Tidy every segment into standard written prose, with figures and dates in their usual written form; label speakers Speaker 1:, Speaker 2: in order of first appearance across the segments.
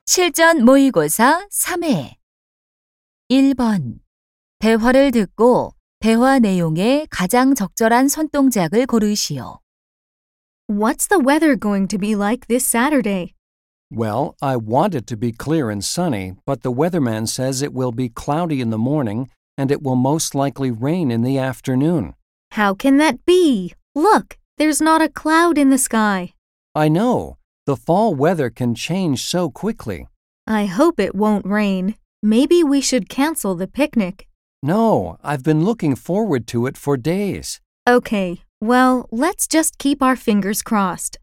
Speaker 1: 실전 모의고사 3회 1번 대화를 듣고 대화 내용에 가장 적절한 손동작을 고르시오.
Speaker 2: What's the weather going to be like this Saturday?
Speaker 3: Well, I want it to be clear and sunny, but the weatherman says it will be cloudy in the morning and it will most likely rain in the afternoon.
Speaker 2: How can that be? Look, there's not a cloud in the sky.
Speaker 3: I know. The fall weather can change so quickly.
Speaker 2: I hope it won't rain. Maybe we should cancel the picnic.
Speaker 3: No, I've been looking forward to it for days.
Speaker 2: Okay, well, let's just keep our fingers crossed.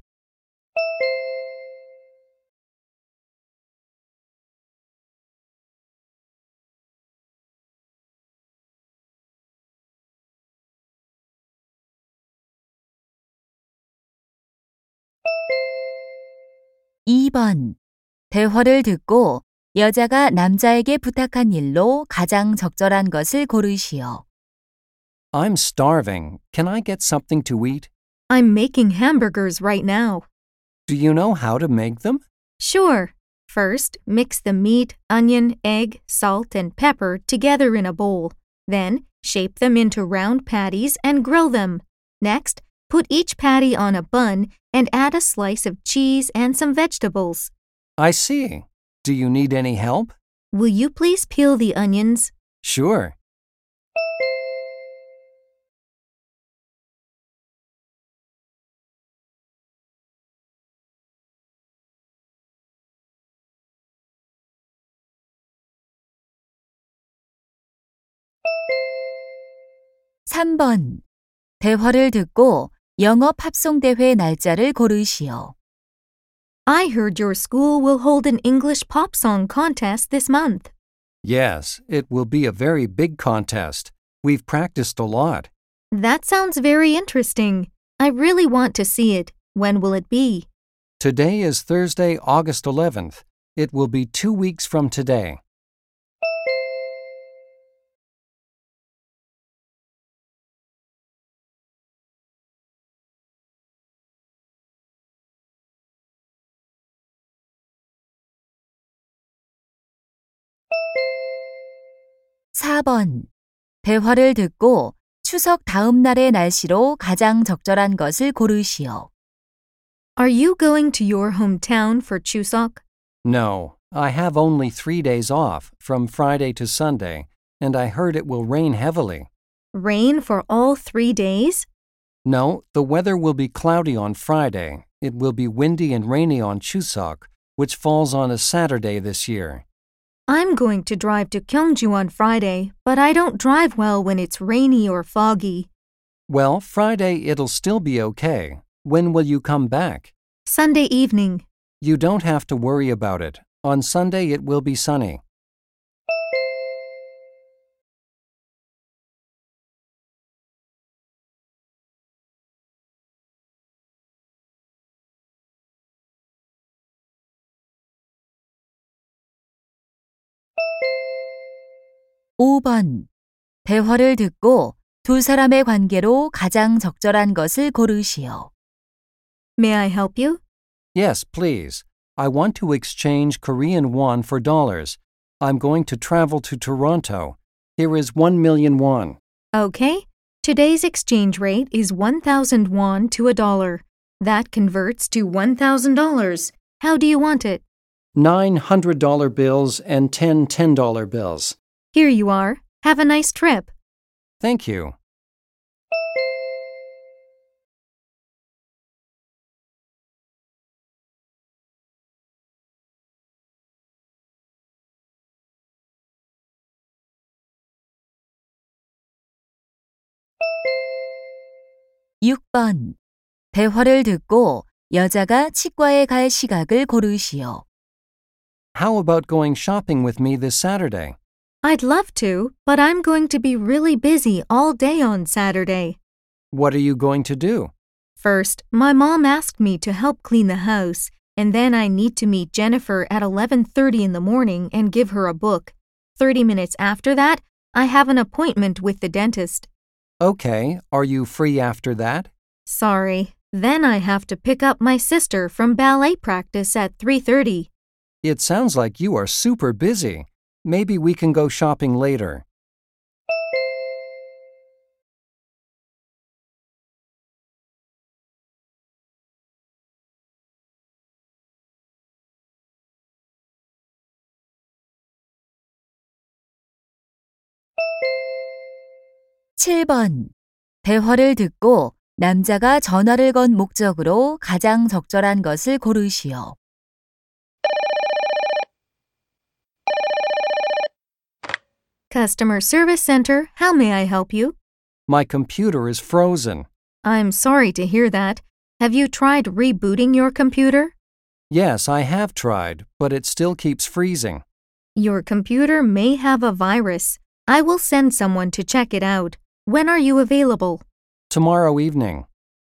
Speaker 1: (2번) 대화를 듣고 여자가 남자에게 부탁한 일로 가장 적절한 것을 고르시오.
Speaker 3: I'm starving. Can I get something to eat?
Speaker 2: I'm making hamburgers right now.
Speaker 3: Do you know how to make them?
Speaker 2: Sure. First, mix the meat, onion, egg, salt, and pepper together in a bowl. Then, shape them into round patties and grill them. Next, put each patty on a bun and add a slice of cheese and some vegetables.
Speaker 3: I see. Do you need any help?
Speaker 2: Will you please peel the onions?
Speaker 3: Sure.
Speaker 1: (3번) 대화를 듣고 영어 팝송대회 날짜를 고르시오.
Speaker 2: I heard your school will hold an English pop song contest this month.
Speaker 3: Yes, it will be a very big contest. We've practiced a lot.
Speaker 2: That sounds very interesting. I really want to see it. When will it be?
Speaker 3: Today is Thursday, August 11th. It will be 2 weeks from today.
Speaker 1: (4번) 대화를 듣고 추석 다음 날의 날씨로 가장 적절한 것을 고르시오.
Speaker 2: Are you going to your hometown for Chuseok?
Speaker 3: No, I have only 3 days off, from Friday to Sunday, and I heard it will rain heavily.
Speaker 2: Rain for all 3 days?
Speaker 3: No, the weather will be cloudy on Friday. It will be windy and rainy on Chuseok, which falls on a Saturday this year.
Speaker 2: I'm going to drive to Gyeongju on Friday, but I don't drive well when it's rainy or foggy.
Speaker 3: Well, Friday it'll still be okay. When will you come back?
Speaker 2: Sunday evening.
Speaker 3: You don't have to worry about it. On Sunday it will be sunny.
Speaker 1: (5번) 대화를 듣고 두 사람의 관계로 가장 적절한 것을 고르시오.
Speaker 2: May I help you?
Speaker 3: Yes, please. I want to exchange Korean won for dollars. I'm going to travel to Toronto. Here is 1 million won.
Speaker 2: Okay. Today's exchange rate is 1,000 won to a dollar. That converts to $1,000. How do you want it?
Speaker 3: 9 $100 bills and 10 $10 bills.
Speaker 2: Here you are. Have a nice trip.
Speaker 3: Thank you.
Speaker 1: (6번) 대화를 듣고 여자가 치과에 갈 시각을 고르시오.
Speaker 3: How about going shopping with me this Saturday?
Speaker 2: I'd love to, but I'm going to be really busy all day on Saturday.
Speaker 3: What are you going to do?
Speaker 2: First, my mom asked me to help clean the house, and then I need to meet Jennifer at 11:30 in the morning and give her a book. 30 minutes after that, I have an appointment with the dentist.
Speaker 3: Okay, are you free after that?
Speaker 2: Sorry. Then I have to pick up my sister from ballet practice at 3:30.
Speaker 3: It sounds like you are super busy. Maybe we can go shopping later.
Speaker 1: (7번) 대화를 듣고 남자가 전화를 건 목적으로 가장 적절한 것을 고르시오.
Speaker 2: Customer Service Center, how may I help you?
Speaker 3: My computer is frozen.
Speaker 2: I'm sorry to hear that. Have you tried rebooting your computer?
Speaker 3: Yes, I have tried, but it still keeps freezing.
Speaker 2: Your computer may have a virus. I will send someone to check it out. When are you available?
Speaker 3: Tomorrow evening.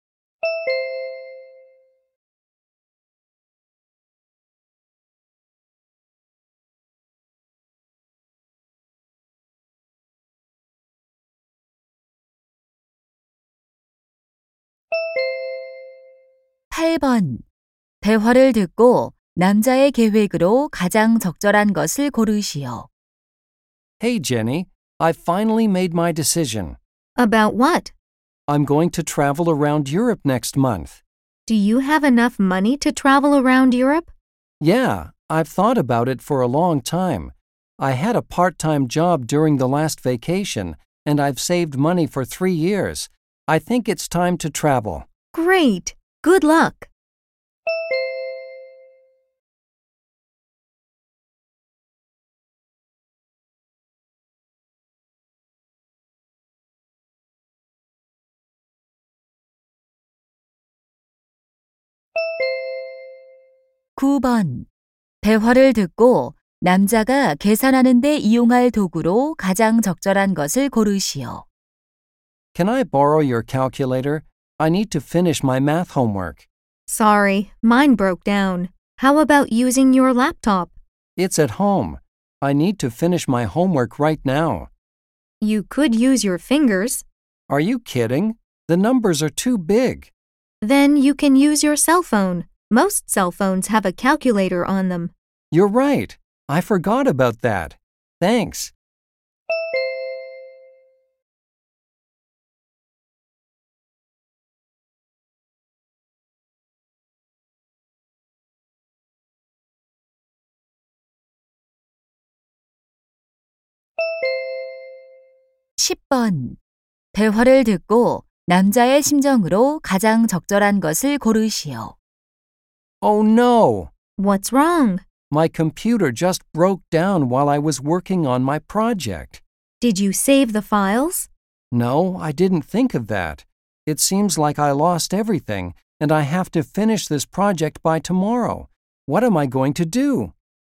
Speaker 1: (8번) 대화를 듣고 남자의 계획으로 가장 적절한 것을 고르시오.
Speaker 3: Hey, Jenny, I finally made my decision.
Speaker 2: About what?
Speaker 3: I'm going to travel around Europe next month.
Speaker 2: Do you have enough money to travel around Europe?
Speaker 3: Yeah, I've thought about it for a long time. I had a part-time job during the last vacation, and I've saved money for 3 years. I think it's time to travel.
Speaker 2: Great! Good luck!
Speaker 1: (9번) 대화를 듣고 남자가 계산하는 데 이용할 도구로 가장 적절한 것을 고르시오.
Speaker 3: Can I borrow your calculator? I need to finish my math homework.
Speaker 2: Sorry, mine broke down. How about using your laptop?
Speaker 3: It's at home. I need to finish my homework right now.
Speaker 2: You could use your fingers.
Speaker 3: Are you kidding? The numbers are too big.
Speaker 2: Then you can use your cell phone. Most cell phones have a calculator on them.
Speaker 3: You're right. I forgot about that. Thanks.
Speaker 1: (10번) 대화를 듣고 남자의 심정으로 가장 적절한 것을 고르시오.
Speaker 3: Oh no!
Speaker 2: What's wrong?
Speaker 3: My computer just broke down while I was working on my project.
Speaker 2: Did you save the files?
Speaker 3: No, I didn't think of that. It seems like I lost everything, and I have to finish this project by tomorrow. What am I going to do?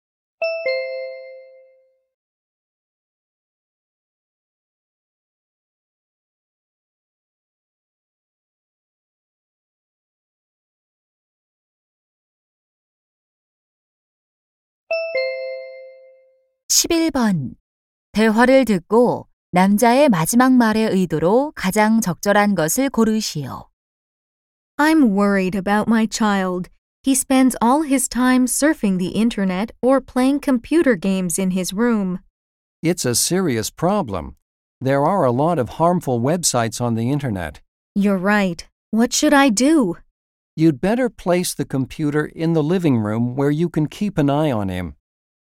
Speaker 1: (11번) 대화를 듣고 남자의 마지막 말의 의도로 가장 적절한 것을 고르시오.
Speaker 2: I'm worried about my child. He spends all his time surfing the internet or playing computer games in his room.
Speaker 3: It's a serious problem. There are a lot of harmful websites on the internet.
Speaker 2: You're right. What should I do?
Speaker 3: You'd better place the computer in the living room where you can keep an eye on him.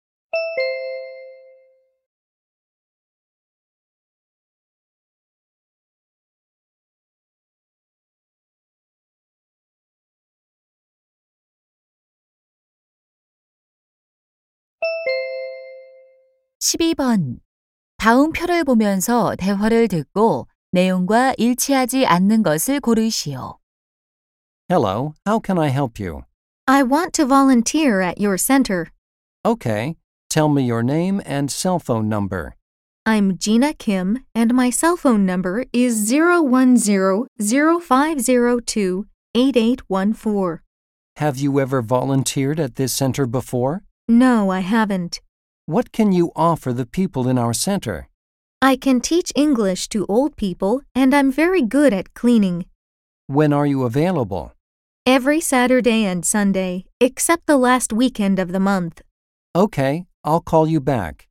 Speaker 1: (12번) 다음 표를 보면서 대화를 듣고 내용과 일치하지 않는 것을 고르시오.
Speaker 3: Hello, how can I help you?
Speaker 2: I want to volunteer at your center.
Speaker 3: Okay, tell me your name and cell phone number.
Speaker 2: I'm Gina Kim, and my cell phone number is 010-0502-8814.
Speaker 3: Have you ever volunteered at this center before?
Speaker 2: No, I haven't.
Speaker 3: What can you offer the people in our center?
Speaker 2: I can teach English to old people, and I'm very good at cleaning.
Speaker 3: When are you available?
Speaker 2: Every Saturday and Sunday, except the last weekend of the month.
Speaker 3: Okay, I'll call you back.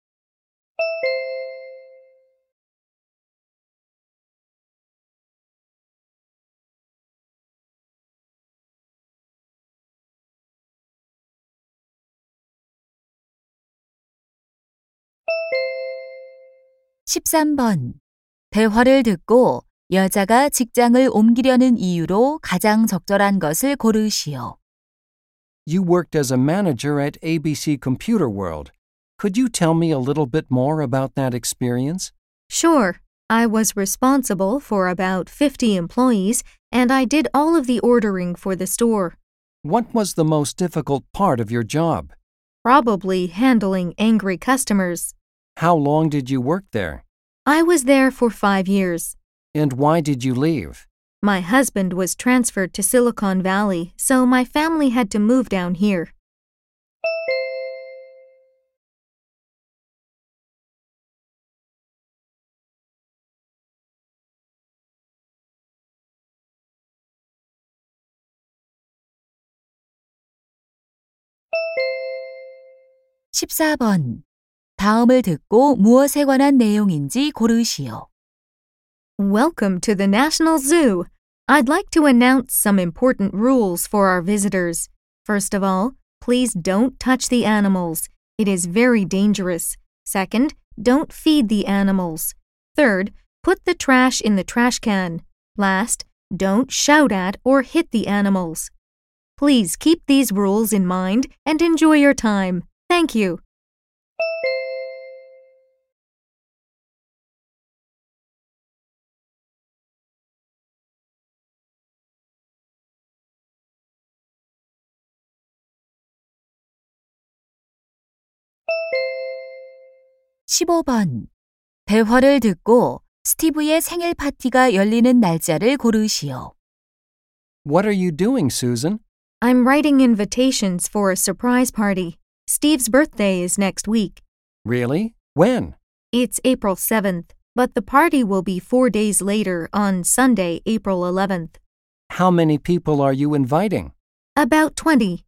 Speaker 1: (13번) 대화를 듣고 여자가 직장을 옮기려는 이유로 가장 적절한 것을 고르시오.
Speaker 3: You worked as a manager at ABC Computer World. Could you tell me a little bit more about that experience?
Speaker 2: Sure. I was responsible for about 50 employees, and I did all of the ordering for the store.
Speaker 3: What was the most difficult part of your job?
Speaker 2: Probably handling angry customers.
Speaker 3: How long did you work there?
Speaker 2: I was there for 5 years.
Speaker 3: And why did you leave?
Speaker 2: My husband was transferred to Silicon Valley, so my family had to move down here.
Speaker 1: (14번) 다음을 듣고 무엇에 관한 내용인지 고르시오.
Speaker 2: Welcome to the National Zoo. I'd like to announce some important rules for our visitors. First of all, please don't touch the animals. It is very dangerous. Second, don't feed the animals. Third, put the trash in the trash can. Last, don't shout at or hit the animals. Please keep these rules in mind and enjoy your time. Thank you.
Speaker 1: (15번) 대화를 듣고 스티브의 생일 파티가 열리는 날짜를 고르시오.
Speaker 3: What are you doing, Susan?
Speaker 2: I'm writing invitations for a surprise party. Steve's birthday is next week.
Speaker 3: Really? When?
Speaker 2: It's April 7th, but the party will be 4 days later on Sunday, April 11th.
Speaker 3: How many people are you inviting?
Speaker 2: About 20.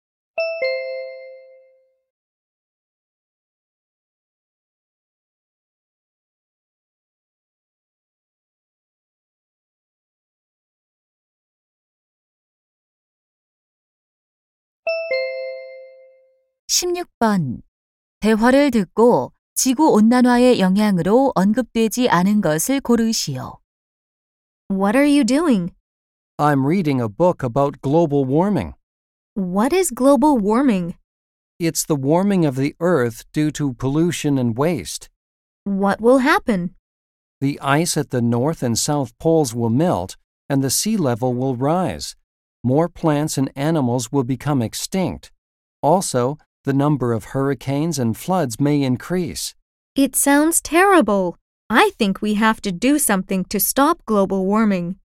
Speaker 1: (16번) 대화를 듣고 지구온난화의 영향으로 언급되지 않은 것을 고르시오.
Speaker 2: What are you doing?
Speaker 3: I'm reading a book about global warming.
Speaker 2: What is global warming?
Speaker 3: It's the warming of the Earth due to pollution and waste.
Speaker 2: What will happen?
Speaker 3: The ice at the North and South poles will melt, and the sea level will rise. More plants and animals will become extinct. Also, the number of hurricanes and floods may increase.
Speaker 2: It sounds terrible. I think we have to do something to stop global warming.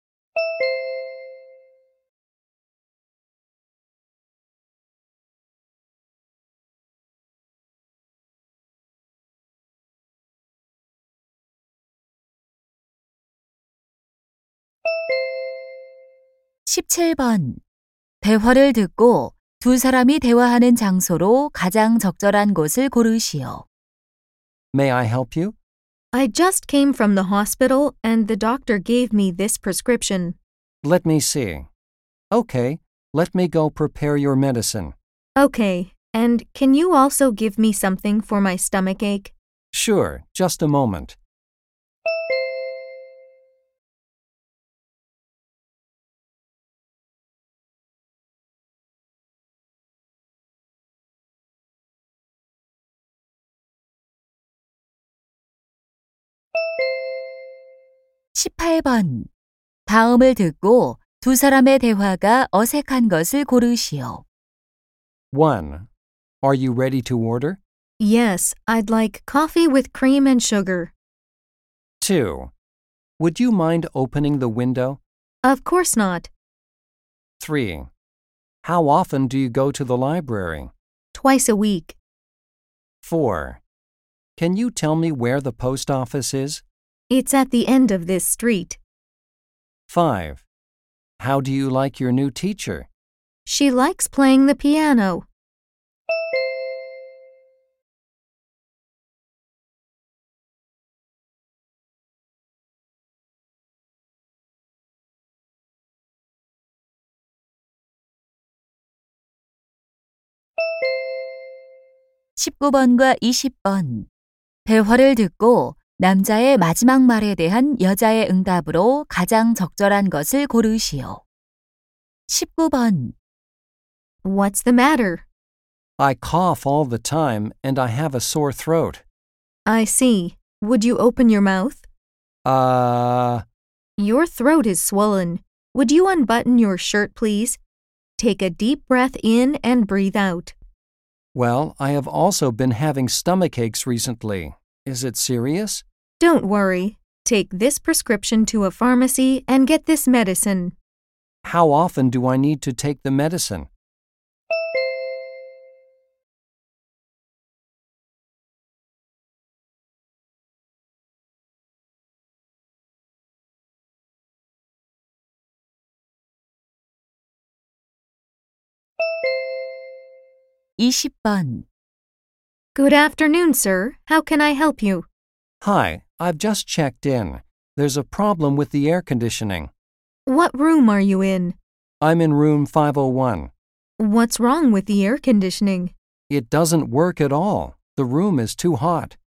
Speaker 1: (17번) 대화를 듣고 두 사람이 대화하는 장소로 가장 적절한 곳을 고르시오.
Speaker 3: May I help you?
Speaker 2: I just came from the hospital and the doctor gave me this prescription.
Speaker 3: Let me see. Okay, let me go prepare your medicine.
Speaker 2: Okay, and can you also give me something for my stomach ache?
Speaker 3: Sure, just a moment.
Speaker 1: (18번) 다음을 듣고 두 사람의 대화가 어색한 것을 고르시오.
Speaker 3: 1. Are you ready to order?
Speaker 2: Yes, I'd like coffee with cream and sugar.
Speaker 3: 2. Would you mind opening the window?
Speaker 2: Of course not.
Speaker 3: 3. How often do you go to the library?
Speaker 2: Twice a week.
Speaker 3: 4. Can you tell me where the post office is?
Speaker 2: It's at the end of this street.
Speaker 3: 5. How do you like your new teacher?
Speaker 2: She likes playing the piano.
Speaker 1: 19번과 20번. 대화를 듣고 남자의 마지막 말에 대한 여자의 응답으로 가장 적절한 것을 고르시오. 19번.
Speaker 2: What's the matter?
Speaker 3: I cough all the time and I have a sore throat.
Speaker 2: I see. Would you open your mouth? Your throat is swollen. Would you unbutton your shirt, please? Take a deep breath in and breathe out.
Speaker 3: Well, I have also been having stomach aches recently. Is it serious?
Speaker 2: Don't worry. Take this prescription to a pharmacy and get this medicine.
Speaker 3: How often do I need to take the medicine?
Speaker 1: 이십 번.
Speaker 2: Good afternoon, sir. How can I help you?
Speaker 3: Hi, I've just checked in. There's a problem with the air conditioning.
Speaker 2: What room are you in?
Speaker 3: I'm in room 501.
Speaker 2: What's wrong with the air conditioning?
Speaker 3: It doesn't work at all. The room is too hot.